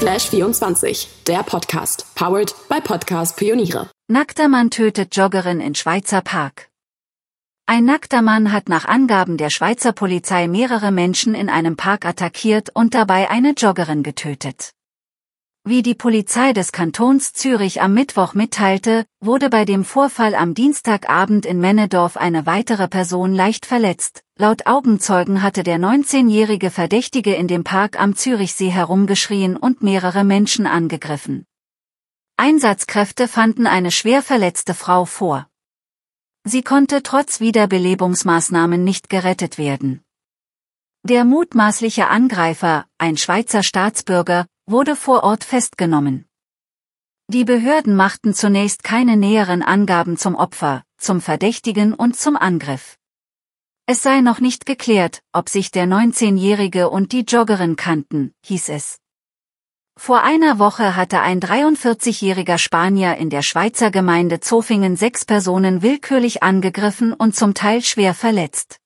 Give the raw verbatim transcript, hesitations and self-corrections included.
Flash vierundzwanzig, der Podcast, powered by Podcast Pioniere. Nackter Mann tötet Joggerin in Schweizer Park. Ein nackter Mann hat nach Angaben der Schweizer Polizei mehrere Menschen in einem Park attackiert und dabei eine Joggerin getötet. Wie die Polizei des Kantons Zürich am Mittwoch mitteilte, wurde bei dem Vorfall am Dienstagabend in Männedorf eine weitere Person leicht verletzt. Laut Augenzeugen hatte der neunzehnjährige Verdächtige in dem Park am Zürichsee herumgeschrien und mehrere Menschen angegriffen. Einsatzkräfte fanden eine schwer verletzte Frau vor. Sie konnte trotz Wiederbelebungsmaßnahmen nicht gerettet werden. Der mutmaßliche Angreifer, ein Schweizer Staatsbürger, wurde vor Ort festgenommen. Die Behörden machten zunächst keine näheren Angaben zum Opfer, zum Verdächtigen und zum Angriff. Es sei noch nicht geklärt, ob sich der neunzehnjährige und die Joggerin kannten, hieß es. Vor einer Woche hatte ein dreiundvierzigjähriger Spanier in der Schweizer Gemeinde Zofingen sechs Personen willkürlich angegriffen und zum Teil schwer verletzt.